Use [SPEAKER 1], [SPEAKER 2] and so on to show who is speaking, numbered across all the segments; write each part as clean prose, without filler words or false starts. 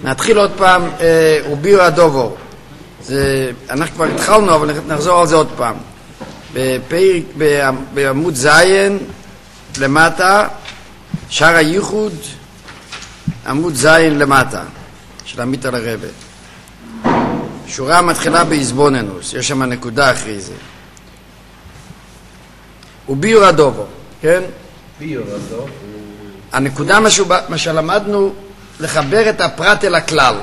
[SPEAKER 1] נתחיל עוד פעם, וביור הדובור. אנחנו כבר התחלנו, אבל נחזור על זה עוד פעם. בעמוד זין למטה, שער הייחוד, עמוד זין למטה, של עמית על הרבה. שורה מתחילה בהזבוננוס, יש שם נקודה אחרי זה. וביור הדובור, כן?
[SPEAKER 2] ביור הדובור.
[SPEAKER 1] הנקודה מה שלמדנו, לחבר את הפרט אל הכלל.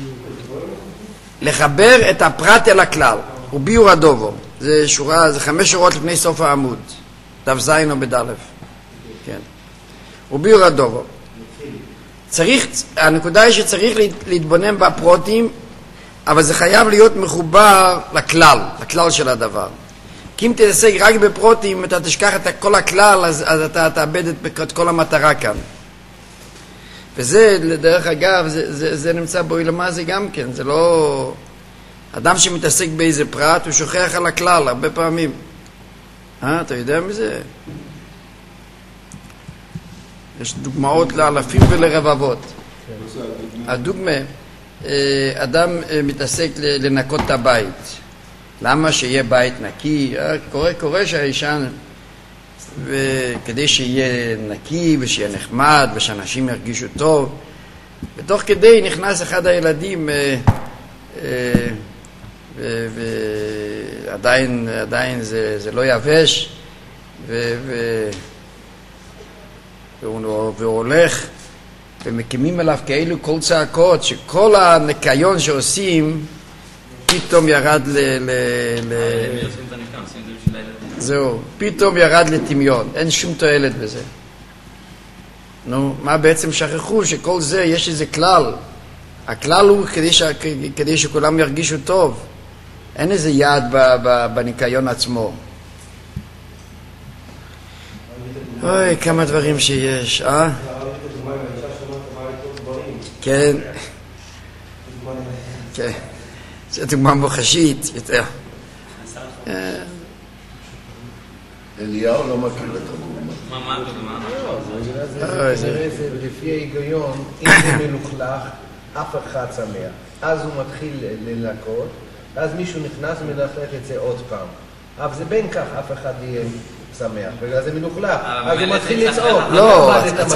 [SPEAKER 1] לחבר את הפרט אל הכלל. וביור הדובור. זה שורה, זה 5 שורות לפני סוף העמוד. דף זין או בדלף. כן. וביור הדובור. הנקודה היא שצריך להתבונן בפרוטים, אבל זה חייב להיות מחובר לכלל של הדבר. כי אם תתעסק רק בפרוטים, אתה תשכח את כל הכלל, אז אתה תאבד את כל המטרה כאן. וזה, לדרך אגב, זה נמצא בעולמה זה גם כן. זה לא... אדם שמתעסק באיזה פרט, הוא שוכח על הכלל הרבה פעמים. אתה יודע מזה? יש דוגמאות לאלפים ולרבבות. הדוגמה, אדם מתעסק לנקות את הבית. למה שיהיה בית נקי? קורה שהאישה, וכדי שיהיה נקי ושיהיה נחמד ושאנשים ירגישו טוב, ותוך כדי נכנס אחד הילדים ועדיין זה לא יבש, והוא הולך ומקימים עליו כאלו כל צעקות שכל הניקיון שעושים פתאום ירד זהו, פתאום ירד לטמיון, אין שום תועלת בזה. נו, מה בעצם שכחו? שכל זה יש איזה כלל. הכלל הוא כדי שכולם ירגישו טוב. אין איזה יד בניקיון עצמו. אוי, כמה דברים שיש, כן. כן. זו דוגמה מוחשית יותר.
[SPEAKER 2] אליהו לא מכיר את הדוגמה.
[SPEAKER 3] מה הדוגמה?
[SPEAKER 2] זה לפי ההיגיון, אם זה מלוכלך, אף אחד שמח. אז הוא מתחיל לנקות, אז מישהו נכנס ומלכלך את זה עוד פעם. אבל זה בין כך, אף אחד יהיה שמח. בגלל זה מלוכלך. אז הוא מתחיל לצעוק.
[SPEAKER 1] לא,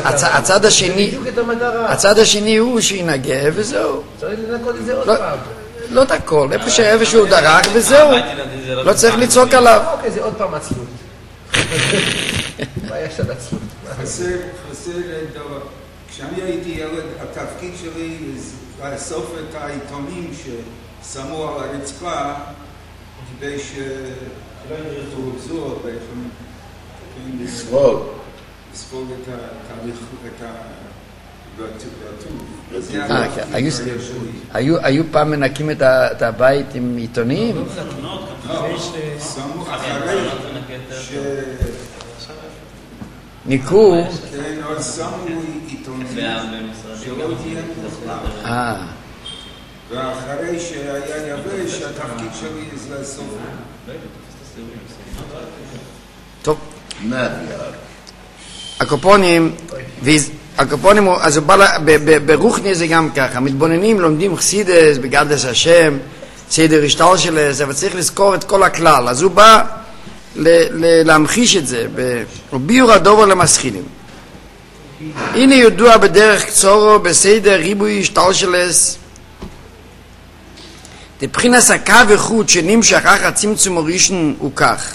[SPEAKER 1] הצד השני הוא שינגע וזהו.
[SPEAKER 2] צריך לנקות את זה עוד פעם.
[SPEAKER 1] לא את הכל, איפה שהוא דרך וזהו. לא צריך לצעוק עליו.
[SPEAKER 2] אוקיי, זה עוד פעם עצלות. מה יש על עצלות?
[SPEAKER 4] חסר דבר. כשאני הייתי ילד, התפקיד שלי לאסוף את העיתונים ששמו על הרצפה כדי שלא ירצו
[SPEAKER 2] לספוג
[SPEAKER 4] את התהליך,
[SPEAKER 1] היו פעם מנקים את הבית עם עיתונים?
[SPEAKER 4] שמו אחרי
[SPEAKER 1] ניקו?
[SPEAKER 4] כן, אבל שמו עיתונים שלא תהיה מוכרח. ואחרי שהיה יבש, התפקיד שלי זה לאסוף.
[SPEAKER 1] טוב. הקופונים, אז ברוחני זה גם ככה, המתבוננים לומדים חסידס, בגדלס השם, סדר השתל שלס, אבל צריך לזכור את כל הכלל, אז הוא בא להמחיש את זה, וביור הדובר למסחילים. הנה ידוע בדרך קצורו, בסדר ריבוי השתל שלס, מבחינת הקו וחוט שנמשך אחר צמצום הראשון הוא כך.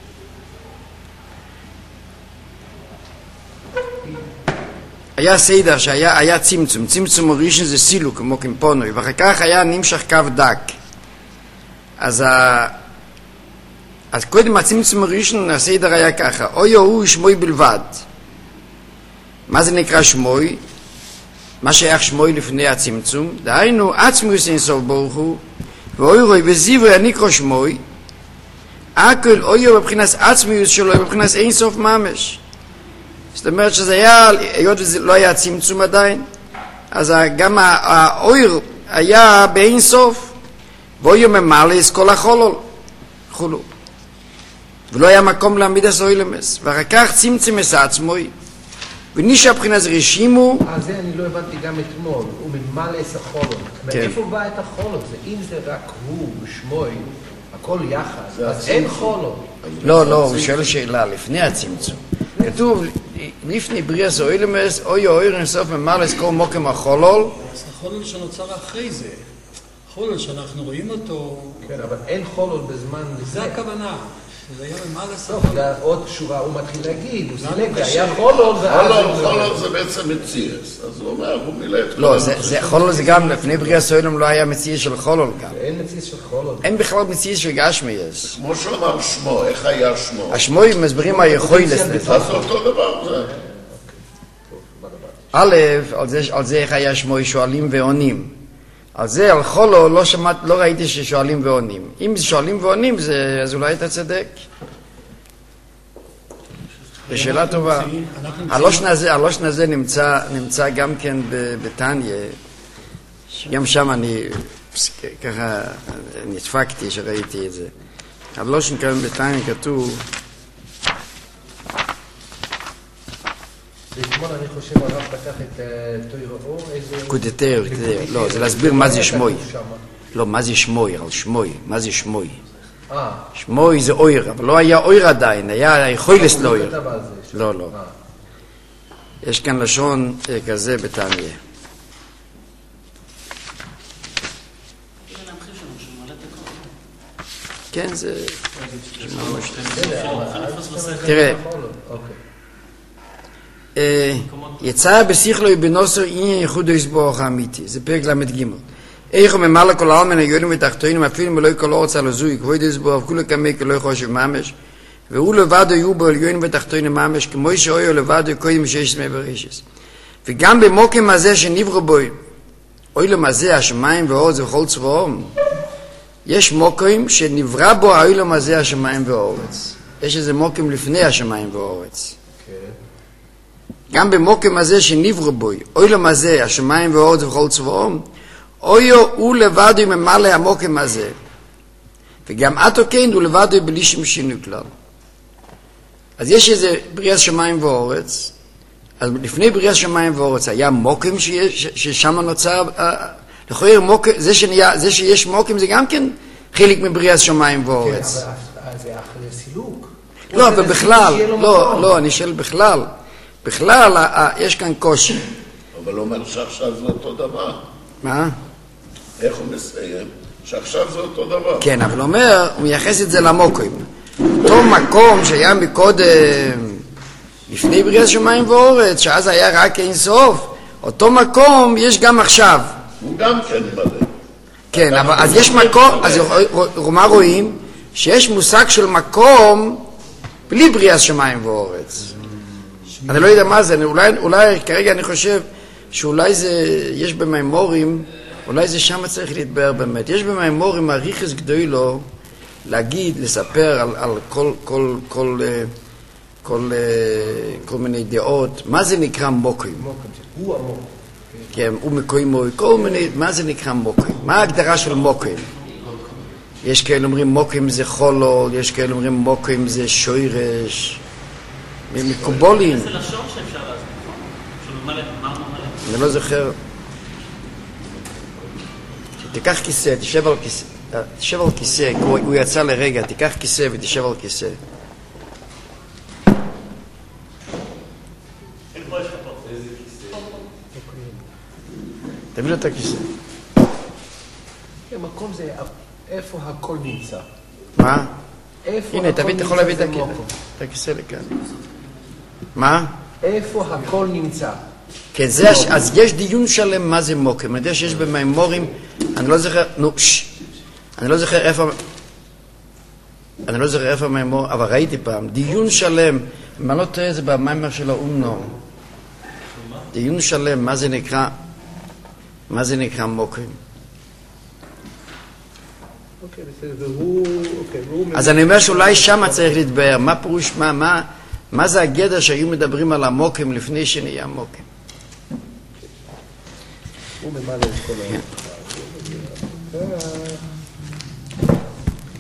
[SPEAKER 1] היה סדר שהיה צמצום הראשון זה סילוק כמו קמפונוי, ואחר כך היה נמשך קו דק. אז קודם הצמצום הראשון הסדר היה ככה, אוי הוא שמוי בלבד. מה זה נקרא שמוי? מה שייך שמוי לפני הצמצום? דהיינו עצמוס אין סוף ברוך הוא, ואוי רוי וזיברי הנקרא שמוי, הכל אוי בבחינס עצמוס שלו בבחינס אין סוף ממש. זאת אומרת שזה היה, היות וזה לא היה צמצום עדיין, אז גם האויר היה באין סוף, ואויר ממלא את כל החולול, חולו. ולא היה מקום להעמיד את האוילמס, ואחר כך צמצם את עצמוי, ונישה מבחינת רשימו.
[SPEAKER 2] זה אני לא הבנתי גם אתמול, הוא ממלא את החולות. מאיפה בא את החולות? אם זה רק הוא ושמוי, הכל יחד, אז אין חולות.
[SPEAKER 1] לא, הוא שואל שאלה, לפני הצמצום. כתוב, לפני בריאס או אילמס, אוי אויר אינסוף ממלא כל מוקם החולול.
[SPEAKER 3] אז החולל שנוצר אחרי זה. חולל שאנחנו רואים אותו...
[SPEAKER 2] כן, אבל אין חולל בזמן...
[SPEAKER 3] זה הכוונה. זה היה ממלא
[SPEAKER 2] סוף. עוד שורה, הוא מתחיל להגיד, הוא סילק, היה חולל
[SPEAKER 5] חולל זה בעצם מציאס. אז הוא אומר, הוא מילא את...
[SPEAKER 1] לא, חולל זה גם, לפני בריאס או אילם לא היה מציאס של חולל גם.
[SPEAKER 2] אין מציאס של חולל.
[SPEAKER 1] אין בכלל מציאס של גשמיאס.
[SPEAKER 5] כמו שאמר שמו, איך היה שמו?
[SPEAKER 1] השמו מסבירים מה יכולת.
[SPEAKER 5] אז זה אותו דבר, זה.
[SPEAKER 1] א', על זה איך היה שמו שואלים ועונים. על זה, על חולו, לא ראיתי ששואלים ועונים. אם שואלים ועונים, אז אולי אתה צדק. זו שאלה טובה. הלושן הזה נמצא גם כן בתניה. גם שם אני ככה נדפקתי שראיתי את זה. הלושן כאן בתניה כתוב...
[SPEAKER 2] ואתמול אני חושב הרב פתח את תוירו, איזה...
[SPEAKER 1] קודטר, לא, זה להסביר מה זה שמוי. לא, מה זה שמוי, על שמוי, מה זה שמוי. שמוי זה אויר, אבל לא היה אויר עדיין, היה יכולת לאויר. לא. יש כאן לשון כזה בתניה. כן, זה... תראה. יצא בשכלו בנוסר עניין ייחוד יסבורך האמיתי. זה פרק למד ג' איך הוא ממלא כל העלמין היולים ותחתונים אפילו מלואי כל אורץ על הזוי כבוד יסבורך כולו כמי כלוי חושב ממש והוא לבד היו בו עליונים ותחתונים ממש כמו שאוי הוא לבד קודם שיש מי ברישס וגם במוקם הזה שנברו בו אוי למזה השמיים ואורץ וכל צבאום יש מוקם שנברא בו אוי למזה השמיים ואורץ יש איזה מוקם לפני השמיים ואורץ גם במוקם הזה שנברו בוי, אוי למזה, השמיים ואורץ וכל צבאום, אויו הוא לבד ממלא המוקם הזה. וגם עתו כן הוא לבד בלי שום שינוי כלל. אז יש איזה בריאת שמיים ואורץ, אז לפני בריאת שמיים ואורץ היה מוקם ששם נוצר, לכאורה זה שיש מוקם זה גם כן חלק מבריאת שמיים ואורץ.
[SPEAKER 2] כן, אבל זה אחרי סילוק.
[SPEAKER 1] לא, אבל בכלל, לא, אני שואל בכלל. בכלל, יש כאן קושי.
[SPEAKER 5] אבל הוא אומר שעכשיו זה אותו דבר.
[SPEAKER 1] מה?
[SPEAKER 5] איך הוא מסיים? שעכשיו זה אותו דבר.
[SPEAKER 1] כן, אבל הוא אומר, הוא מייחס את זה למוקם. אותו מקום שהיה מקודם, לפני בריאת שמיים ואורץ, שאז היה רק אין סוף, אותו מקום יש גם עכשיו.
[SPEAKER 5] הוא גם כן מלא.
[SPEAKER 1] כן, אבל אז יש מקום, אז מה רואים? שיש מושג של מקום בלי בריאת שמיים ואורץ. אני לא יודע מה זה, אולי כרגע אני חושב שאולי זה, יש במימורים, אולי זה שם צריך להתבאר באמת. יש במימורים הריחס גדולו להגיד, לספר על כל מיני דעות. מה זה נקרא מוקרים?
[SPEAKER 2] הוא המוקרים.
[SPEAKER 1] כן, הוא מקוימוי, כל מיני, מה זה נקרא מוקרים? מה ההגדרה של מוקרים? יש כאלה אומרים מוקרים זה חולול, יש כאלה אומרים מוקרים זה שוירש. מקובולים.
[SPEAKER 6] זה לשון שאפשר להסביר,
[SPEAKER 1] אני לא זוכר. תיקח כיסא, תשב על כיסא, הוא יצא לרגע, תיקח כיסא ותשב על כיסא. תביא לו את הכיסא.
[SPEAKER 2] המקום זה איפה הכל נמצא.
[SPEAKER 1] מה? הנה, אתה יכול להביא את הכיסא לכאן. מה?
[SPEAKER 2] איפה הכל נמצא.
[SPEAKER 1] כן, אז יש דיון שלם מה זה מוקם. אני יודע שיש במימורים, אני לא זוכר, אני לא זוכר איפה המימור, אבל ראיתי פעם, דיון שלם, אם אני לא טועה זה במיימר של האומנו, דיון שלם, מה זה נקרא מוקם. אז אני אומר שאולי שם צריך להתבאר, מה פירוש, מה זה הגדר שהיו מדברים על המוקם לפני שנהיה מוקם?
[SPEAKER 2] הוא ממלא את כל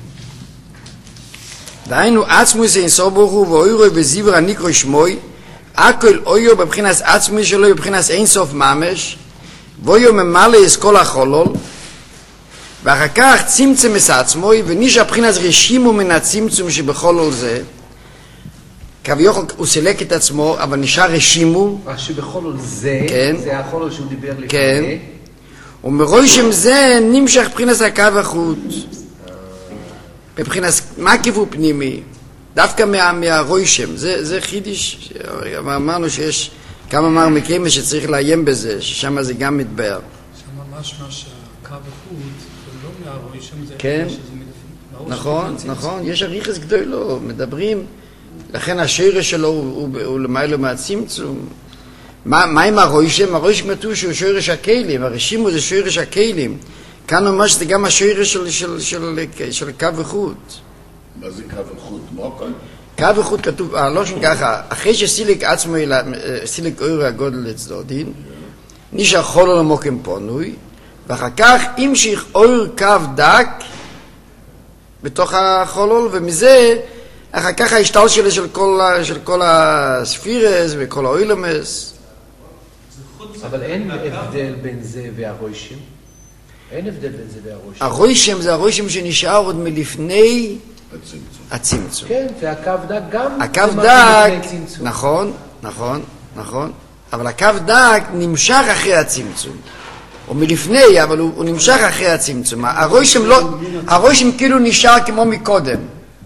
[SPEAKER 1] דהיינו, עצמו זה אינסוף ברוך הוא ואוירו וזיבר הנקרא שמוי, הכל אויו בבחינס עצמי שלו, בבחינס אין סוף ממש, ואויו ממלא את כל החולול, ואחר כך צמצם את עצמו, ונשאר בחינס רשימו מן הצמצום שבחולול זה, כביכול הוא סילק את עצמו, אבל נשאר רשימו.
[SPEAKER 2] שבחולול זה,
[SPEAKER 1] כן.
[SPEAKER 2] זה החולול שהוא דיבר לפני.
[SPEAKER 1] כן. ומרושם זה נמשך בחינס הקו החוט. בבחינס מקיף פנימי, דווקא מהרושם. זה חידיש, אמרנו שיש כמה מרמקים שצריך לעיין בזה, ששם זה גם מתבאר.
[SPEAKER 3] שם משמע שהקו החוט זה לא מהרושם, זה
[SPEAKER 1] כן. נכון, נכון, יש אריכס גדולו, מדברים, לכן השרש שלו הוא למעלה מהצמצום. מה עם הרושם? הרושם כתוב שהוא שרש הכלים, הרשימו זה שרש הכלים. כאן ממש זה גם השרש של קו וחוט.
[SPEAKER 5] מה זה קו וחוט? מוקל?
[SPEAKER 1] קו וחוט כתוב, לא שם ככה, אחרי שסילק עצמו, סילק אור הגודל לצדודין, נשאר חולו למוקם פונוי, ואחר כך המשיך אור קו דק בתוך החולול, ומזה אחר כך ההשתל של כל הספירס וכל האוילמס.
[SPEAKER 2] אבל אין הבדל בין זה והרוישים? אין הבדל בין זה והרוישים.
[SPEAKER 1] הרוישים זה הרוישים שנשאר עוד מלפני הצמצום.
[SPEAKER 2] כן, והקו דק גם
[SPEAKER 1] הקו דק, נכון, נכון, נכון, אבל הקו דק נמשך אחרי הצמצום. או מלפני, אבל הוא נמשך אחרי הצמצום. הרוישים כאילו נשאר כמו מקודם.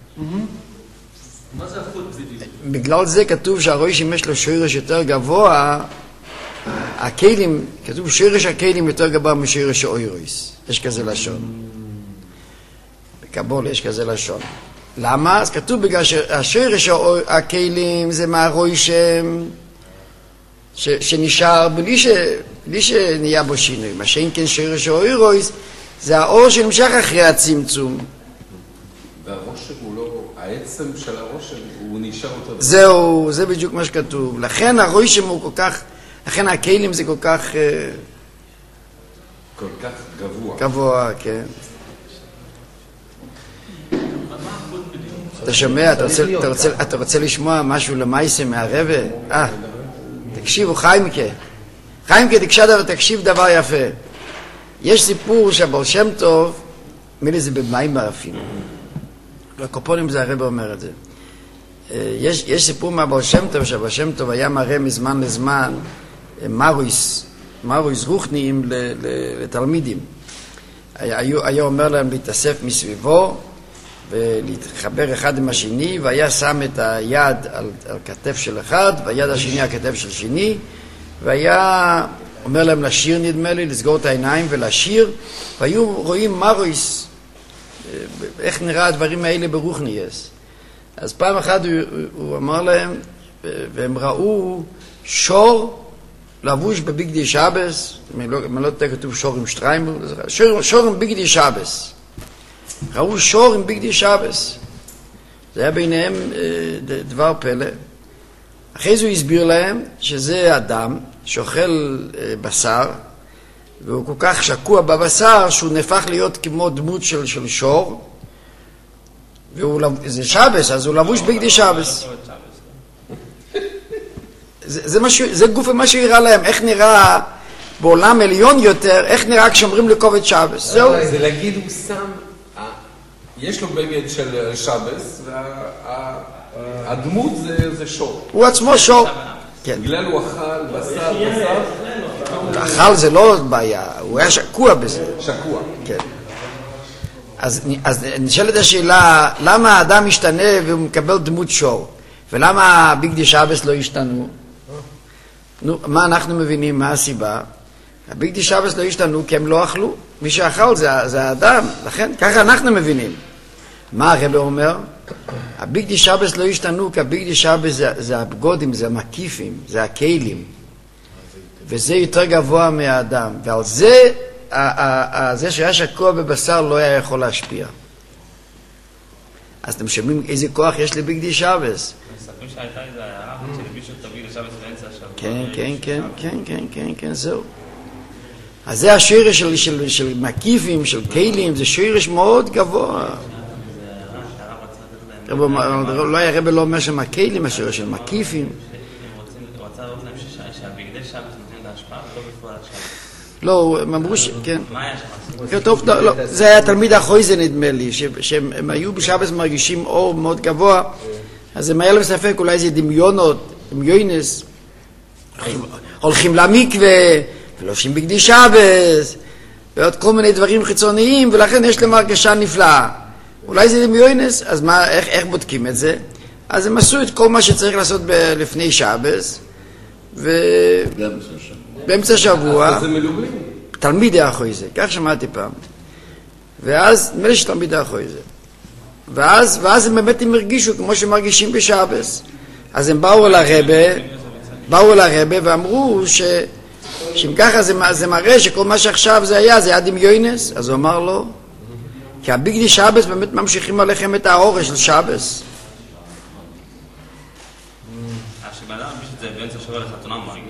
[SPEAKER 6] מה זה החוט בדיוק?
[SPEAKER 1] בגלל זה כתוב שהרוישים יש לו שרש יותר גבוה, הכלים, כתוב שרש הכלים יותר גבוה משרש האוירויס. יש כזה לשון. בקבול יש כזה לשון. למה? אז כתוב בגלל שהשרש הכלים זה מהרוישם שנשאר בלי שנהיה בו שינוי. מה שאין כן שרש האוירויס זה האור שנמשך אחרי הצמצום.
[SPEAKER 7] והרושם הוא לא, העצם של הרושם הוא נשאר אותו דבר.
[SPEAKER 1] זהו, זה בדיוק מה שכתוב. לכן הרושם הוא כל כך, לכן הכלים זה כל כך
[SPEAKER 7] גבוה.
[SPEAKER 1] גבוה, כן. אתה שומע, אתה רוצה לשמוע משהו למעשה מהרבא? תקשיבו, חיימקה, תקשיב דבר יפה. יש סיפור שהבעל שם טוב, מילי זה במיימר אפילו. לקופונים זה הרבא אומר את זה. יש סיפור מהבעל שם טוב, שהבעל שם טוב היה מראה מזמן לזמן מרויס רוחניים לתלמידים. היה אומר להם להתאסף מסביבו ולהתחבר אחד עם השני, והיה שם את היד על כתף של אחד והיד השני על כתף של שני, והיה אומר להם לשיר, נדמה לי, לסגור את העיניים ולשיר, והיו רואים מרויס, איך נראה הדברים האלה ברוחניאס. אז פעם אחת הוא אמר להם, והם ראו שור לבוש בביגדי שבס, אם לא כתוב שור עם שטריימר, שור עם ביגדי שבס. ראו שור עם ביגדי שבס. זה היה ביניהם דבר פלא. אחרי זה הוא הסביר להם שזה אדם שאוכל בשר, והוא כל כך שקוע בבשר שהוא נהפך להיות כמו דמות של שור, זה שבס, אז הוא לבוש ביגדי שבס. זה גוף מה שיראה להם, איך נראה בעולם עליון יותר, איך נראה כשאומרים לכובד שבס. זהו.
[SPEAKER 7] זה להגיד הוא שם, יש לו בגד של שבס, והדמות זה שור.
[SPEAKER 1] הוא עצמו שור.
[SPEAKER 7] בגלל הוא אכל בשר,
[SPEAKER 1] אכל זה לא בעיה, הוא היה שקוע בזה.
[SPEAKER 7] שקוע.
[SPEAKER 1] כן. אז נשאלת השאלה, למה האדם משתנה והוא מקבל דמות שור? ולמה ביגדי שבס לא השתנו? נו, מה אנחנו מבינים? מה הסיבה? הביגדי שבס לא השתנו כי הם לא אכלו. מי שאכל זה האדם, לכן ככה אנחנו מבינים. מה הרבא אומר? הביגדי שבס לא השתנו כי הביגדי שבס זה הבגודים, זה המקיפים, זה הכלים. וזה יותר גבוה מהאדם. ועל זה, זה שהיה שקוע בבשר לא היה יכול להשפיע. אז אתם שומעים איזה כוח יש לביגדי שבס.
[SPEAKER 6] מספרים שהייתה איזה הערה שלמישהו תביא לשבס באמצע השבוע.
[SPEAKER 1] כן, זהו. אז זה השרש של מקיפים, של כלים, זה שרש מאוד גבוה. לא היה רבא לא אומר שם הכלים, השרש של מקיפים.
[SPEAKER 6] בפועל עכשיו.
[SPEAKER 1] לא, הם אמרו כן.
[SPEAKER 6] מה היה שם?
[SPEAKER 1] טוב, לא, זה היה תלמיד החויזה נדמה לי, שהם היו בשבס מרגישים אור מאוד גבוה, אז הם היה להם ספק, אולי זה דמיונות, דמיונס, הולכים למקווה, ולובשים בגדי שבס, ועוד כל מיני דברים חיצוניים, ולכן יש להם הרגשה נפלאה. אולי זה דמיונס, אז מה, איך בודקים את זה? אז הם עשו את כל מה שצריך לעשות לפני שבס, באמצע שבוע, תלמידי החויזה, כך שמעתי פעם. ואז, נדמה לי שתלמידי החויזה. ואז הם באמת הם הרגישו כמו שמרגישים בשבס. אז הם באו אל הרבה ואמרו שאם ככה זה מראה שכל מה שעכשיו זה היה דמיונס. אז הוא אמר לו, כי הבגדי שבס באמת ממשיכים עליכם את האור של שבס.
[SPEAKER 6] שבאדם מרגיש את זה באמצע שבוע לחתונה מרגיש.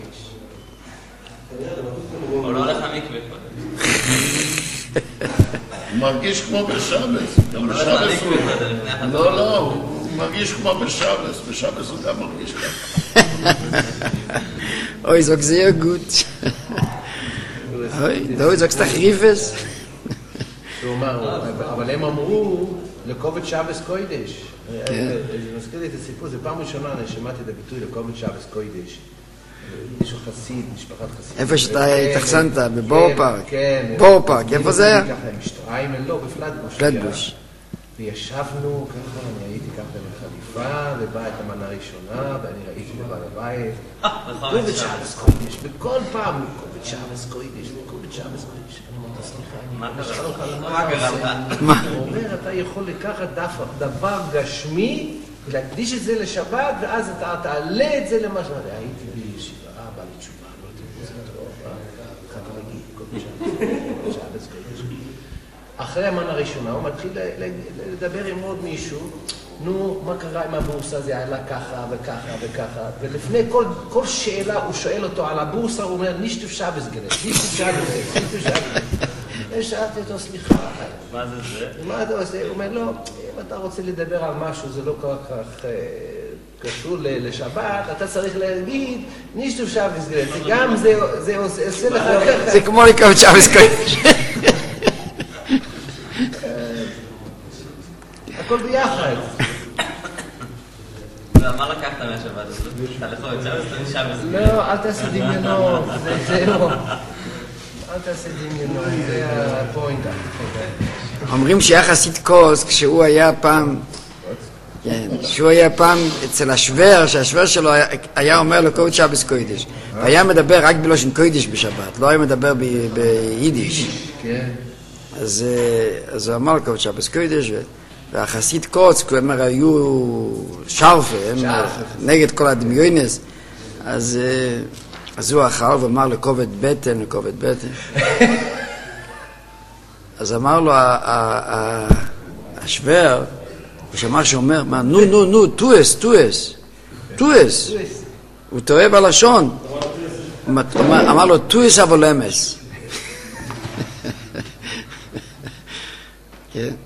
[SPEAKER 6] הוא לא הולך למקווה קודם.
[SPEAKER 5] הוא מרגיש כמו בשבס. לא, הוא מרגיש כמו בשבס. בשבס הוא גם מרגיש ככה.
[SPEAKER 1] אוי, זוג זה יהיה גוט. אוי, זוג זה תחריפס.
[SPEAKER 2] אבל הם אמרו לקובץ שבס קוידש. זה מזכיר לי את הסיפור, זה פעם ראשונה אני שמעתי את הביטוי לקובץ שבס קוידש. מישהו חסיד, משפחת חסיד.
[SPEAKER 1] איפה שאתה התחסנת, בבור פארק.
[SPEAKER 2] כן.
[SPEAKER 1] בור פארק, איפה זה היה?
[SPEAKER 2] לא, בפלטבוש.
[SPEAKER 1] פלטבוש.
[SPEAKER 2] וישבנו ככה, אני הייתי ככה בחליפה, ובאה את המנה הראשונה, ואני ראיתי לבעל הבית. קובץ שבס קוידש, וכל פעם קובץ שבס קוידש, קובץ שבס קוידש. הוא אומר, אתה יכול לקחת דבר גשמי, להקדיש את זה לשבת, ואז אתה תעלה את זה למשהו. הייתי בישיבה, בא לי תשובה, לא תתפוס, אחרי המנה הראשונה, הוא מתחיל לדבר עם עוד מישהו, נו, מה קרה עם הבורסה? זה עלה ככה וככה וככה, ולפני כל שאלה הוא שואל אותו על הבורסה, הוא אומר, נישטוף שבס גלת, נישטוף שבס גלת. ושאלתי אותו, סליחה.
[SPEAKER 6] מה זה זה?
[SPEAKER 2] מה אתה עושה? הוא אומר, לא, אם אתה רוצה לדבר על משהו, זה לא כל כך קשור לשבת, אתה צריך להגיד, נישטוף שבס גלת. זה גם, זה עושה לך ככה.
[SPEAKER 1] זה כמו לקרוא שבס קוידש.
[SPEAKER 2] הכל ביחד.
[SPEAKER 6] מה לקחת מהשבת הזאת? אתה לכו את שבס, אתה שבס.
[SPEAKER 2] לא, אל תעשה דמיונות, זהו. אל תעשה דמיונות, זה הפוינט.
[SPEAKER 1] אומרים שהיה חסיד קוס כשהוא היה פעם, שהוא היה פעם אצל השוור, שהשוור שלו היה אומר לו קובץ שבס קוידש. היה מדבר רק בלושן קוידש בשבת, לא היה מדבר ביידיש. אז הוא אמר קובץ שבס קוידש, והחסיד קוץ, כלומר היו שרפה, הם נגד כל הדמיונס, אז הוא אכל ואמר לכובד בטן, אז אמר לו השוור, הוא שמע שאומר, נו, טועס, הוא טועה בלשון, אמר לו, טועס אבל אמס. כן.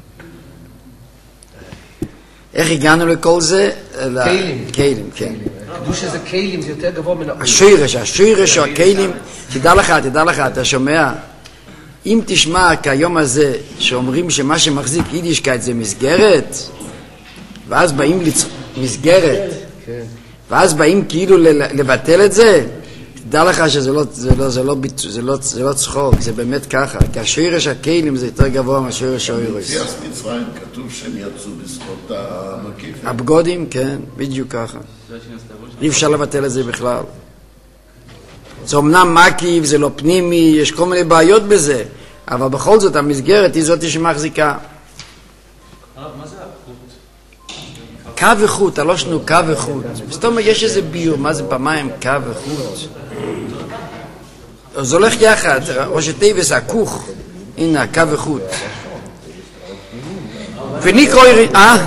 [SPEAKER 1] איך הגענו לכל זה? קיילים, כן.
[SPEAKER 2] קדוש הזה קיילים, זה יותר גבוה מן
[SPEAKER 1] השירש, הקיילים, תדע לך, אתה שומע? אם תשמע כיום הזה שאומרים שמה שמחזיק יידישקייט זה מסגרת, ואז באים מסגרת, ואז באים כאילו לבטל את זה, תדע לך שזה לא צחוק, זה באמת ככה, כי השירש הקיילים זה יותר גבוה מהשירש האוירוס.
[SPEAKER 5] ביציאת מצרים כתוב שהם יצאו בזכות המקיף.
[SPEAKER 1] הבגודים, כן, בדיוק ככה. אי אפשר לבטל את זה בכלל. זה אומנם מקיף, זה לא פנימי, יש כל מיני בעיות בזה, אבל בכל זאת המסגרת היא זאת שמחזיקה.
[SPEAKER 3] מה זה החוט?
[SPEAKER 1] קו וחוט, הלושנו קו וחוט. בסתום יש איזה ביור, מה זה פעמיים קו וחוט? זה הולך יחד, ראש הטייבס, הכוך, הנה, קו וחוט. וניקרו יריד,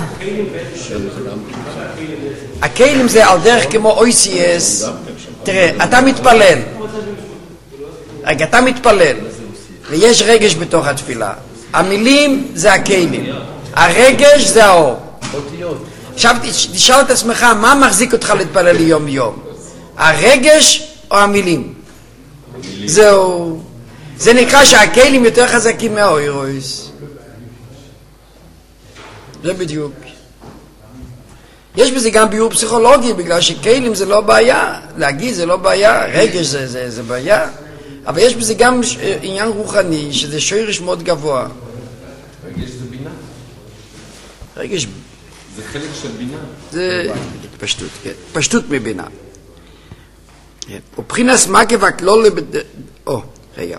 [SPEAKER 1] הכלים זה על דרך כמו OCS. תראה, אתה מתפלל, ויש רגש בתוך התפילה. המילים זה הכלים, הרגש זה האור. עכשיו תשאל את עצמך, מה מחזיק אותך להתפלל יום יום? הרגש או המילים? זהו. זה נקרא שהכלים יותר חזקים מהאוירויס. זה בדיוק. יש בזה גם ביור פסיכולוגי, בגלל שכלים זה לא בעיה, להגיד זה לא בעיה, רגש זה בעיה, אבל יש בזה גם עניין רוחני, שזה שורש מאוד גבוה.
[SPEAKER 7] רגש זה בינה.
[SPEAKER 1] רגש...
[SPEAKER 7] זה חלק של בינה.
[SPEAKER 1] זה פשטות, כן. פשטות מבינה. ובחינס מגב הכלול רגע.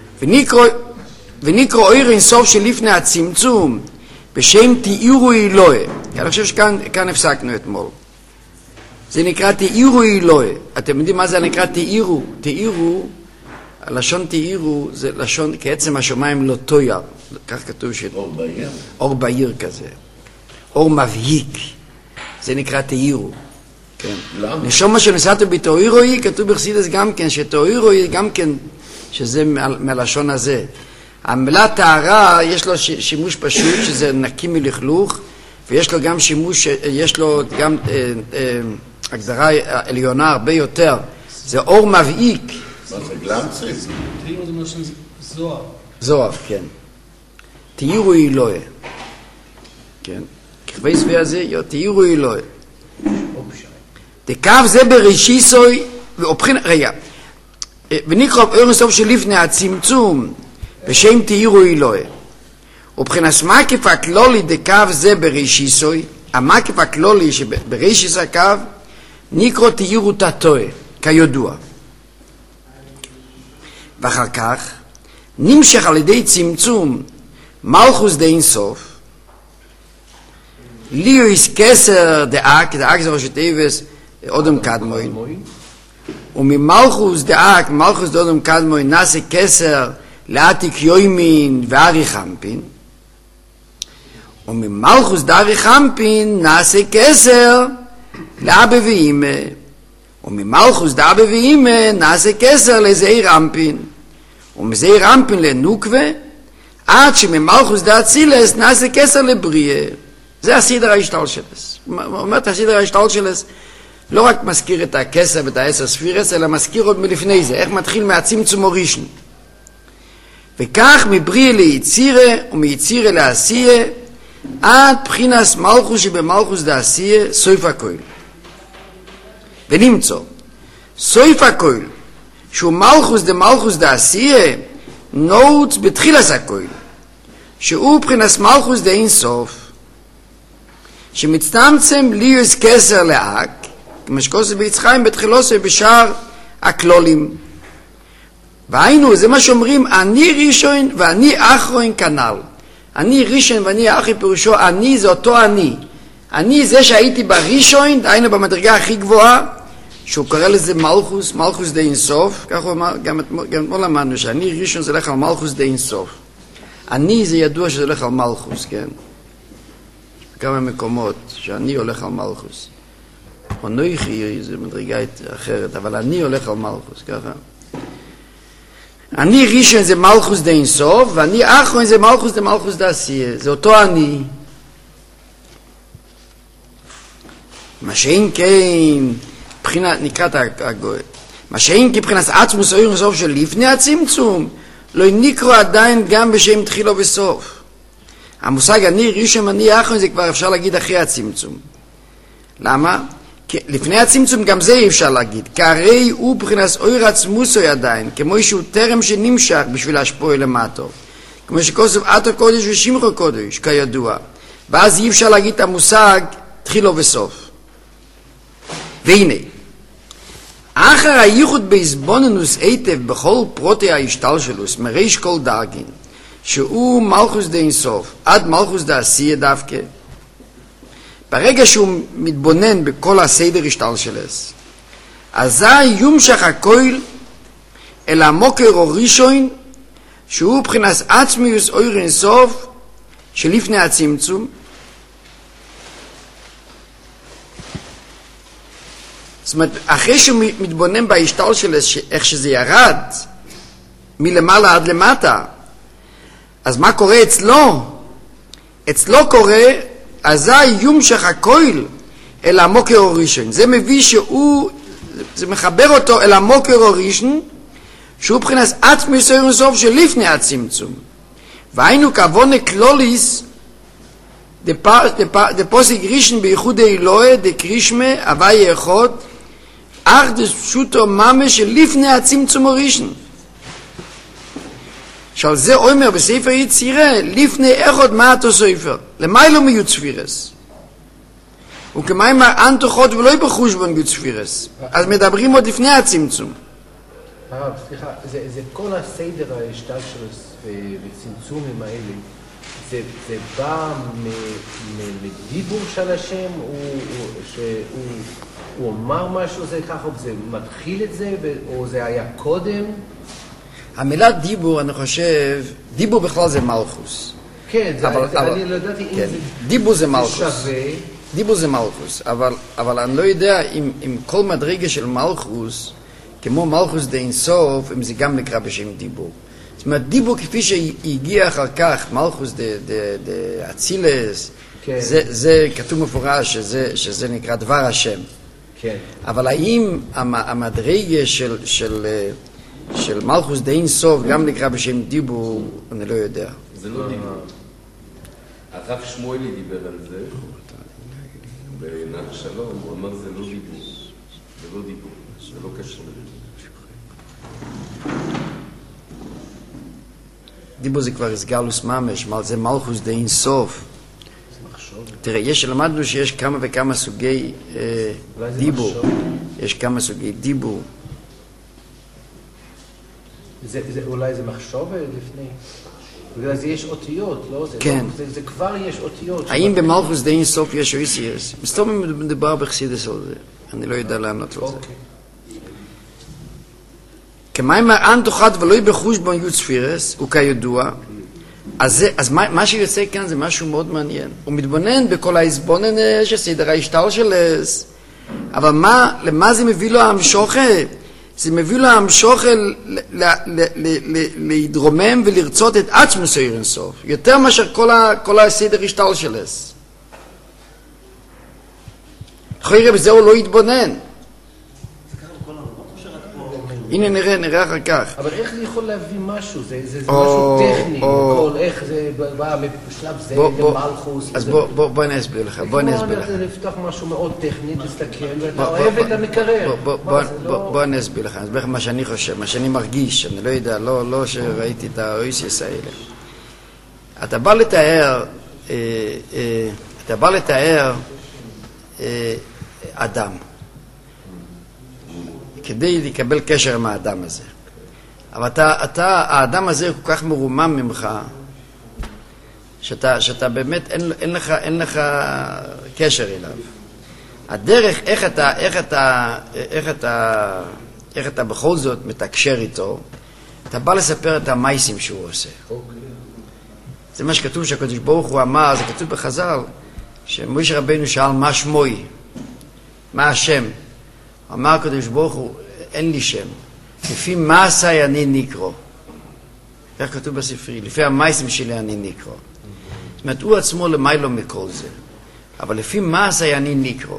[SPEAKER 1] ונקרא אויר אינסוף שלפני הצמצום, בשם תאירו אלוהי. אני חושב שכאן הפסקנו אתמול. זה נקרא תאירו אלוהי. אתם יודעים מה זה נקרא תאירו? תאירו, הלשון תאירו זה לשון כעצם השמיים לא תויר. כך כתוב
[SPEAKER 5] אור בעיר.
[SPEAKER 1] אור בעיר כזה. אור מבהיק. זה נקרא תאירו. כן.
[SPEAKER 5] למה?
[SPEAKER 1] נשום שנסעתו בתאירוי, כתוב בחסידות גם כן, שתאירוי גם כן, שזה מהלשון הזה. המילה טהרה יש לו שימוש פשוט, שזה נקי מלכלוך, ויש לו גם שימוש, יש לו גם הגדרה עליונה הרבה יותר. זה אור מבהיק.
[SPEAKER 5] מה זה גלמצי?
[SPEAKER 3] תאירו זה משהו זוהר.
[SPEAKER 1] זוהר, כן. תאירו אלוהי. כן. ככבי צבי הזה, תאירו אלוהי. דקו זה בראשיסוי, רגע, ונקרא אור אינסוף שלפני הצמצום, בשם תאירו אלוהי. ובחינס מקיף הכלולי דקו זה בראשיסוי, המקיף הכלולי שבראשיס הקו, נקרא תאירו תתוה, כידוע. ואחר כך, נמשך על ידי צמצום, מלכוס דה אינסוף, ליויס כסר דאק, דאק זה ראשי תיבס, אודם קדמוין. וממלכוס דאק, מלכוס דאודם קדמוין, נעשה כסר לעתיק יוימין וארי חמפין. וממלכוס דארי חמפין, נעשה כסר לאבא ואימא. וממלכוס דאבא ואימא, נעשה כסר לזעיר רמפין. ומזעיר רמפין לנוקווה, עד שממלכוס דאצילס, נעשה כסר לבריאה. זה הסדר ההשתלשלס. אומרת הסדר ההשתלשלס, לא רק מזכיר את הכסר ואת העשר ספירס, אלא מזכיר עוד מלפני זה, איך מתחיל מהצמצום הראשון. וכך מבריאה ליצירה ומיצירה לעשייה, עד בחינס מלכוס שבמלכוס דעשייה, סוף הכל. ונמצא, סוף הכל, שהוא מלכוס דמלכוס דעשייה, נוץ בתחילס הכל, שהוא בחינס מלכוס דאין סוף, שמצטמצם ליוס כסר לאק, כמו שכוסף ביצחיים בתחילוסי בשאר הכלולים. והיינו, זה מה שאומרים, אני ראשון ואני אחרון כנ"ל. אני ראשון ואני אחי פירושו, אני זה אותו אני. אני זה שהייתי בראשון, היינו במדרגה הכי גבוהה, שהוא קורא לזה מלכוס, מלכוס דה אינסוף, כך הוא אמר, גם אתמול למדנו שאני ראשון זה הולך על מלכוס דה אינסוף. אני זה ידוע שזה הולך על מלכוס, כן. כמה מקומות שאני הולך על מלכוס. או נויכי זה מדרגה אחרת, אבל אני הולך על מלכוס, ככה. אני ראשון זה מלכוס דה אינסוף, ואני אחרון זה מלכוס דה מלכוס דה עשייה. זה אותו אני. מה שאין כן, בחינת, נקראת הגוי, מה שאין כן בחינת עצמוס או אינסוף של לפני הצמצום, לא נקרא עדיין גם בשם תחילו וסוף. המושג אני ראשון, אני אחרון, זה כבר אפשר להגיד אחרי הצמצום. למה? כי לפני הצמצום גם זה אי אפשר להגיד, כי הרי הוא בחינת אויר עצמוסו עדיין, כמו שהוא טרם שנמשך בשביל להשפוע למטו, כמו שכוסף עתו קודש ושמחו קודש, כידוע, ואז אי אפשר להגיד את המושג תחילו וסוף. והנה, אחר הייחוד בהסבוננוס היטב בכל פרוטי ההשתלשלוס, מריש כל דרגין, שהוא מלכוס דה אינסוף, עד מלכוס דה עשייה דווקא, ברגע שהוא מתבונן בכל הסדר השתלשלס, אזי יומשך הכל אל המוקר או ראשון, שהוא בחינת עצמיוס אויר אינסוף, שלפני הצמצום. זאת אומרת, אחרי שהוא מתבונן בהשתלשלס, איך שזה ירד, מלמעלה עד למטה, אז מה קורה אצלו? אצלו קורה, אזי יומשך הכל אל המוקר הראשון. זה מביא שהוא, זה מחבר אותו אל המוקר הראשון, שהוא מבחינת עצמי סויר סוף שלפני הצמצום. והיינו כוונה כלוליס, דפוסק ראשון בייחוד האלוהי, דקרישמה, הווי אחד, אך דפשוטו ממש שלפני הצמצום הראשון. שעל זה אומר בספר יצירה, לפני אחד מעט הספר, למיילו מיוד ספירס. וכמיימר אנתוחות ולא בחושבון יוד ספירס. אז מדברים עוד לפני הצמצום.
[SPEAKER 2] הרב, סליחה, זה כל הסדר ההשתלשלוס וצמצומים האלה, זה בא מדיבור של השם, הוא אומר משהו זה ככה, זה מתחיל את זה, או זה היה קודם?
[SPEAKER 1] המילה דיבור, אני חושב, דיבור בכלל זה מלכוס.
[SPEAKER 2] כן, אני לא יודעתי אם זה
[SPEAKER 1] דיבור זה מלכוס.
[SPEAKER 2] שווה.
[SPEAKER 1] דיבור זה מלכוס, אבל אני לא יודע אם כל מדרגה של מלכוס, כמו מלכוס דה אינסוף, אם זה גם נקרא בשם דיבור. זאת אומרת, דיבור כפי שהגיע אחר כך, מלכוס דה אצילס, זה כתוב מפורש שזה נקרא דבר השם.
[SPEAKER 2] כן.
[SPEAKER 1] אבל האם המדרגה של מלכוס דה אינסוף גם נקרא בשם דיבור, אני לא יודע.
[SPEAKER 7] זה לא דיבור. הרב שמואלי דיבר על זה, בנח שלום, הוא אמר זה לא דיבור. זה לא דיבור, זה לא קשור לדיבור.
[SPEAKER 1] דיבור זה כבר הסגלוס ממש, זה מלכוס דה אינסוף. תראה, למדנו שיש כמה וכמה סוגי דיבור. יש כמה סוגי דיבור.
[SPEAKER 2] אולי זה מחשוב לפני? בגלל זה יש אותיות, לא?
[SPEAKER 1] כן.
[SPEAKER 2] זה כבר יש אותיות.
[SPEAKER 1] האם במלכוס דה אינסוף יש אויסיאס? מסתובב מדבר בחסידות על זה. אני לא יודע לענות על זה. כמיימר אנתוחת ולא בחושבון יוד ספירס, הוא כידוע, אז מה שיוצא כאן זה משהו מאוד מעניין. הוא מתבונן בכל ההסבונן שסדר ההשתלשלס, אבל למה זה מביא לו המשוכת? זה מביא לו המשוכת להתרומם ולרצות את עצמו סויר אינסוף, יותר מאשר כל הסדר השתלשלס. חיירה בזה הוא לא יתבונן. הנה נראה אחר כך.
[SPEAKER 2] אבל איך זה יכול להביא משהו? זה משהו טכני, איך זה בא בשלב זה למלכוס.
[SPEAKER 1] אז בוא אני אסביר לך, בוא אני אסביר לך.
[SPEAKER 2] זה לפתוח משהו מאוד טכני, תסתכל, ואתה אוהב את המקרר.
[SPEAKER 1] בוא אני אסביר לך, אני אסביר לך מה שאני חושב, מה שאני מרגיש, אני לא יודע, לא שראיתי את האויסיס האלה. אתה בא לתאר אדם. כדי לקבל קשר עם האדם הזה. אבל האדם הזה כל כך מרומם ממך, שאתה באמת, אין לך קשר אליו. הדרך, איך אתה בכל זאת מתקשר איתו, אתה בא לספר את המייסים שהוא עושה. זה מה שכתוב שהקדוש ברוך הוא אמר, זה כתוב בחז"ל, שמשה רבנו שאל מה שמוי, מה השם? אמר הקדוש ברוך הוא, אין לי שם. לפי מעשיי אני נקרא. כך כתוב בספרי, לפי המעשים שלי אני נקרא. זאת אומרת, הוא עצמו למיילו מכל זה. אבל לפי מעשיי אני נקרא.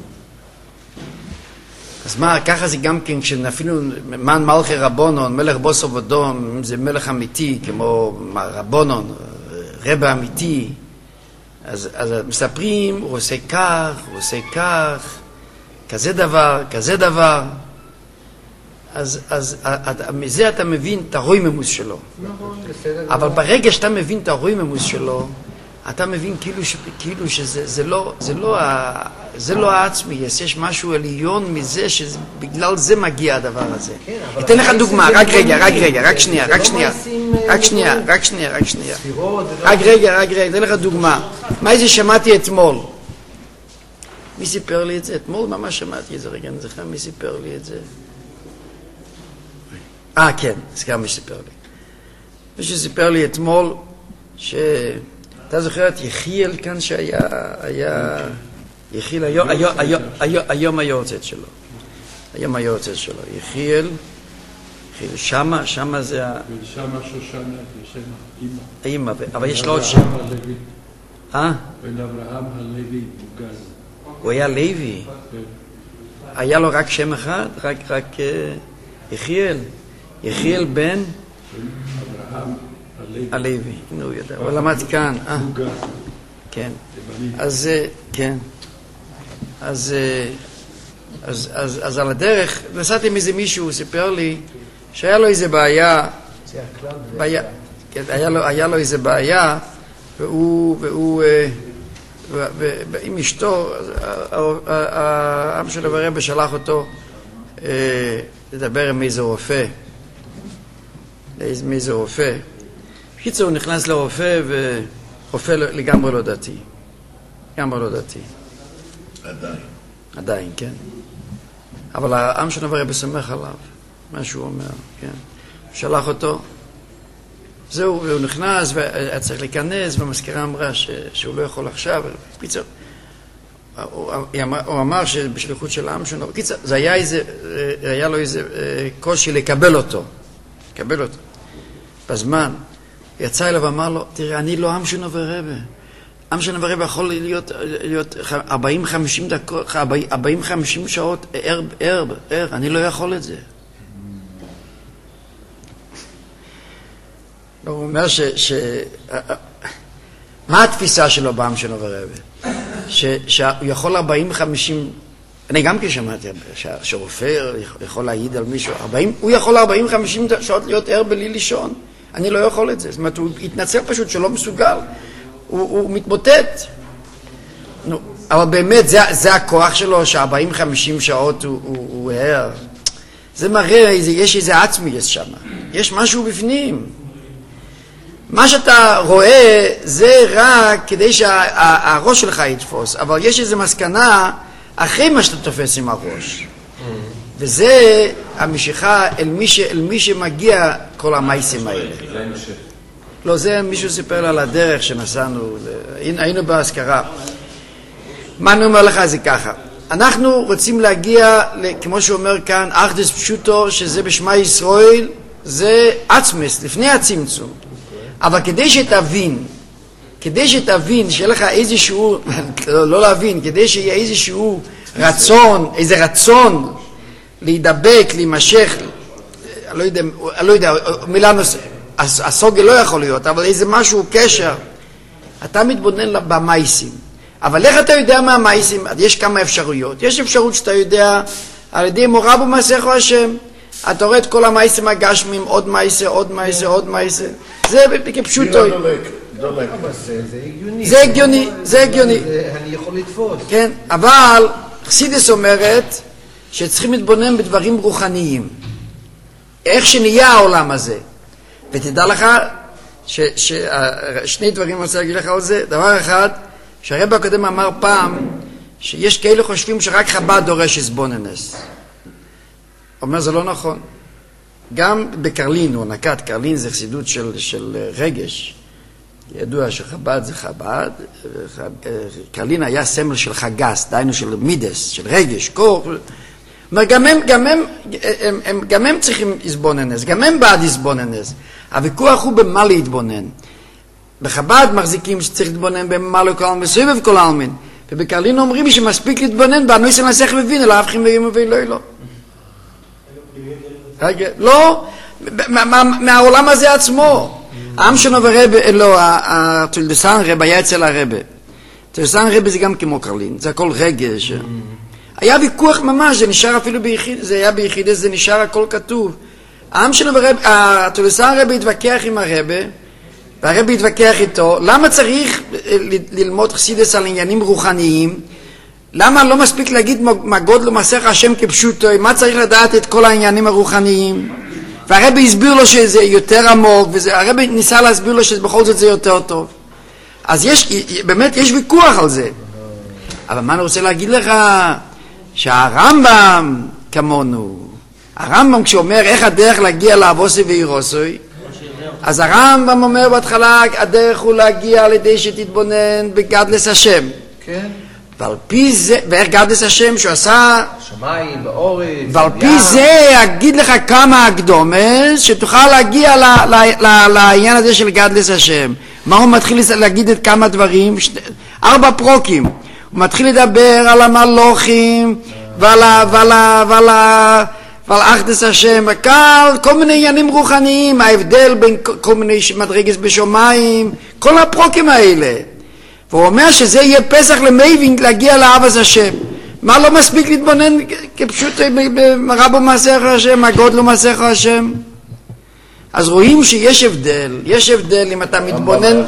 [SPEAKER 1] אז מה, ככה זה גם כן, כשנפילו מן מלכי רבונון, מלך בוסר ודום, אם זה מלך אמיתי, כמו רבונון, רבא אמיתי, אז מספרים, הוא עושה כך, הוא עושה כך, כזה דבר, אז מזה אתה מבין את הרויממוס שלו. אבל ברגע שאתה מבין את הרויממוס שלו, אתה מבין כאילו שזה לא העצמי, יש משהו עליון מזה שבגלל זה מגיע הדבר הזה. אתן לך דוגמה, רק שנייה, אתן לך דוגמה. מה זה שמעתי אתמול? מי סיפר לי את זה? אתמול ממש שמעתי את זה, רגע, אני זוכר מי סיפר לי את זה. כן, זכר מי סיפר לי. מי שסיפר לי אתמול, אתה זוכר את יחיאל כאן שהיה, יחיאל היום היורצת שלו. היום היורצת שלו. יחיאל, שמה זה
[SPEAKER 3] שמה שושנה, שם
[SPEAKER 1] אמא. אבל יש לו עוד שם.
[SPEAKER 3] בן אברהם הלוי בוגז.
[SPEAKER 1] הוא היה לוי. היה לו רק שם אחד, רק יחיאל. יחיאל בן הלוי, הנה הוא ידע, הוא למד כאן, כן, אז כן, אז על הדרך נסעתי עם איזה מישהו, הוא סיפר לי שהיה לו איזה בעיה, היה לו איזה בעיה, והוא עם אשתו, העם של הרב שלח אותו לדבר עם איזה רופא, מאיזה רופא. בקיצור, הוא נכנס לרופא, ורופא לגמרי לא דתי. לגמרי לא דתי. עדיין, כן. אבל העם של הרב שמח עליו, מה שהוא אומר, כן. הוא שלח אותו, זהו, והוא נכנס, והיה צריך להיכנס, והמזכירה אמרה שהוא לא יכול עכשיו. בקיצור, הוא אמר שבשליחות של העם שלנו, בקיצור, היה לו איזה קושי לקבל אותו. בזמן, יצא אליו ואמר לו, תראה, אני לא עם שלנו ורבא. עם שלנו ורבא יכול להיות 40-50 דקות, 40-50 שעות ער, אני לא יכול את זה. הוא אומר מה התפיסה שלו בעם שלנו ורבא? שהוא יכול 40-50, אני גם כשמעתי שרופא יכול להעיד על מישהו, הוא יכול 40-50 שעות להיות ער בלי לישון. אני לא יכול את זה. זאת אומרת, הוא התנצל פשוט שלא מסוגל. הוא מתמוטט. אבל באמת, זה הכוח שלו, ש40-50 שעות הוא ער. זה מראה, יש איזה עצמי שם. יש משהו בפנים. מה שאתה רואה זה רק כדי שהראש שלך יתפוס, אבל יש איזו מסקנה אחרי מה שאתה תופס עם הראש. וזה המשיכה אל מי שמגיע כל המייסים האלה. לא, זה מישהו סיפר על הדרך שנסענו, היינו בהזכרה. מה אני אומר לך זה ככה, אנחנו רוצים להגיע, כמו שאומר כאן, אחדות פשוטו, שזה בשמה ישראל, זה עצמס, לפני הצמצום. אבל כדי שתבין, שיהיה לך איזשהו, לא להבין, כדי שיהיה איזשהו רצון, איזה רצון להידבק, להימשך, לא יודע, מילה נושא, הסוגל לא יכול להיות, אבל איזה משהו, קשר, אתה מתבונן במייסים. אבל איך אתה יודע מה המייסים? יש כמה אפשרויות. יש אפשרות שאתה יודע על ידי מורה במעשיך השם. אתה רואה את כל המייסים הגשמים, עוד מייסה, עוד מייסה, עוד מייסה. זה כפשוטו. זה הגיוני.
[SPEAKER 2] אני יכול לתפוס.
[SPEAKER 1] כן, אבל חסידס אומרת שצריכים להתבונן בדברים רוחניים. איך שנהיה העולם הזה. ותדע לך שני דברים אני רוצה להגיד לך על זה. דבר אחד, שהרב הקודם אמר פעם שיש כאלה חושבים שרק חב"ד דורש הסבוננס. אומר זה לא נכון. גם בקרלין, הוא נקט, קרלין זה חסידות של רגש. ידוע שחב"ד זה חב"ד. קרלין היה סמל של חגס, דיינו של מידס, של רגש, קור. גם הם צריכים הסבוננס, גם הם בעד הסבוננס. הוויכוח הוא במה להתבונן. בחב"ד מחזיקים שצריך להתבונן במה לא כל העלמין, בסביב כל העלמין. ובקרלין אומרים שמספיק להתבונן, באנו יסן לסך מבין, אלא אבחים ויום ואלוהי לא. לא, מהעולם הזה עצמו. העם שלנו ורבא, לא, התולדסן רבא היה אצל הרבא. תולדסן רבא זה גם כמו קרלין, זה הכל רגש. היה ויכוח ממש, זה נשאר אפילו ביחיד, זה היה ביחיד, זה נשאר הכל כתוב. העם שלנו ורבא, התולדסן רבא התווכח עם הרבא, והרבא התווכח איתו, למה צריך ללמוד חסידס על עניינים רוחניים? למה לא מספיק להגיד מה גודל ומסך השם כפשוטו? מה צריך לדעת את כל העניינים הרוחניים? והרבא הסביר לו שזה יותר עמוק, והרבא ניסה להסביר לו שבכל זאת זה יותר טוב. אז באמת יש ויכוח על זה. אבל מה אני רוצה להגיד לך? שהרמב"ם כמונו, הרמב"ם כשאומר איך הדרך להגיע לאבוסי ואירוסוי, אז הרמב"ם אומר בהתחלה, הדרך הוא להגיע על ידי שתתבונן בגדלס השם.
[SPEAKER 2] כן.
[SPEAKER 1] ועל פי זה, ואיך גדלס השם שהוא עשה,
[SPEAKER 2] שמיים, באורץ,
[SPEAKER 1] ועל פי זה אגיד לך כמה הקדומס, שתוכל להגיע לעניין הזה של גדלס השם. מה הוא מתחיל להגיד את כמה דברים? 4 פרוקים. הוא מתחיל לדבר על המלוכים, ועל אחדות השם, כל מיני עניינים רוחניים, ההבדל בין כל מיני מדרגות בשמיים, כל הפרוקים האלה. והוא אומר שזה יהיה פסח למייבין להגיע לאהבת השם. מה לא מספיק להתבונן כפשוט רבו מעשיך השם, מה גודל מעשיך השם? אז רואים שיש הבדל, יש הבדל אם אתה מתבונן...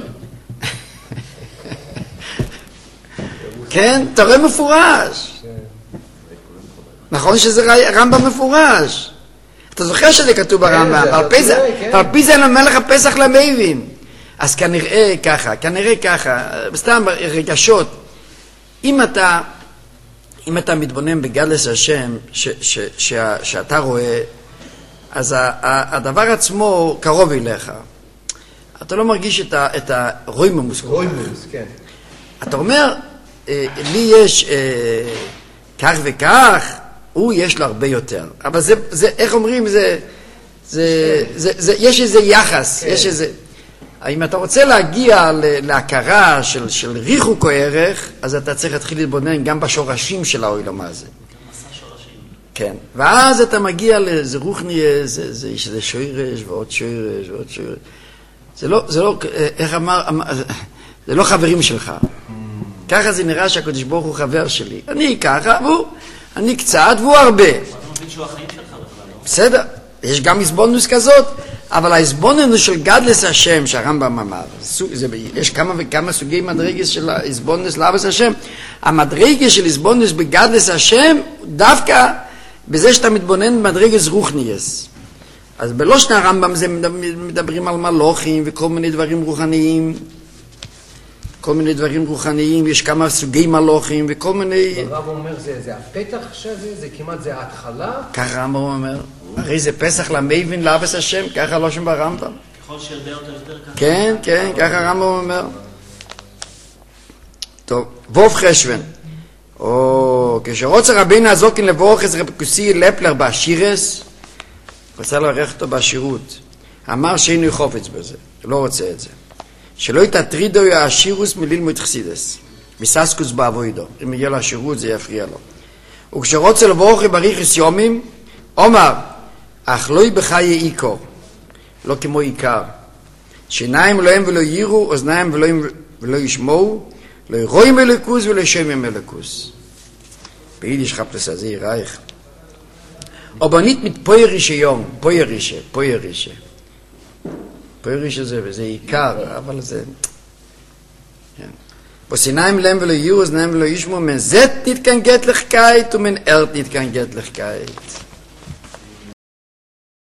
[SPEAKER 1] כן, אתה רואה מפורש. נכון שזה רמב"ם מפורש. אתה זוכר שזה כתוב ברמב"ם, על פי זה אני אומר לך פסח למייבין. אז כנראה ככה, סתם רגשות. אם אתה מתבונן בגדלס השם שאתה רואה, אז הדבר עצמו קרוב אליך. אתה לא מרגיש את הרוימוס.
[SPEAKER 2] רוימוס, כן.
[SPEAKER 1] אתה אומר, לי יש כך וכך, הוא יש לו הרבה יותר. אבל זה איך אומרים, יש איזה יחס, יש איזה... אם אתה רוצה להגיע להכרה של ריחוק או ערך, אז אתה צריך להתחיל להתבונן גם בשורשים של העולם הזה. כן, ואז אתה מגיע לאיזה רוחני, זה שורש ועוד שורש ועוד שורש. זה לא, איך אמר, זה לא חברים שלך. ככה זה נראה שהקדוש ברוך הוא חבר שלי. אני ככה, אני קצת והוא הרבה. בסדר, יש גם הסבונוס כזאת, אבל ההסבונוס של גדלס השם, שהרמב"ם אמר, יש כמה וכמה סוגי מדרגס של הסבונוס לאהבת השם. המדרגס של הסבונוס בגדלס השם, דווקא בזה שאתה מתבונן במדרגס רוחניאס. אז בלושן הרמב"ם זה מדברים על מלוכים וכל מיני דברים רוחניים. כל מיני דברים רוחניים, יש כמה סוגי מלוכים וכל מיני...
[SPEAKER 2] הרב אומר, זה הפתח שזה, זה כמעט זה ההתחלה?
[SPEAKER 1] ככה הרמב"ם אומר. הרי זה פסח למייבין לאהבת השם, ככה לא שם ברמב"ם.
[SPEAKER 6] ככל שיודע אותו יותר ככה.
[SPEAKER 1] כן, כן, ככה הרמב"ם אומר. טוב, ווב חשבן. כשרוצה רבינו הזוקין לבורך את רב כוסי לפלר באשירס, רצה לברך אותו בעשירות. אמר שאינו חופץ בזה, לא רוצה את זה. שלא יתטרידו השירוס מללמוד חסידס, מססקוס בעבודו. אם יהיה לו השירות זה יפריע לו. וכשרוצה לבורך בריחס יומים, אומר, אך לא בחיי עיקר, לא כמו עיקר. שיניים אלוהים ולא יראו, אוזניים ולא ישמעו, לא ירואים אלוקוס ולא שומעים אלוקוס. ביידיש חפלס הזה ירייך. אבל נית mit פוירישה יום, פוירישה. פוירישה זה, וזה עיקר, אבל זה... בשיניים להם ולא יראו, אוזניים ולא ישמעו, מן זט נית כאן גט לך קייט, ומן ארט נית כאן גט לך קייט.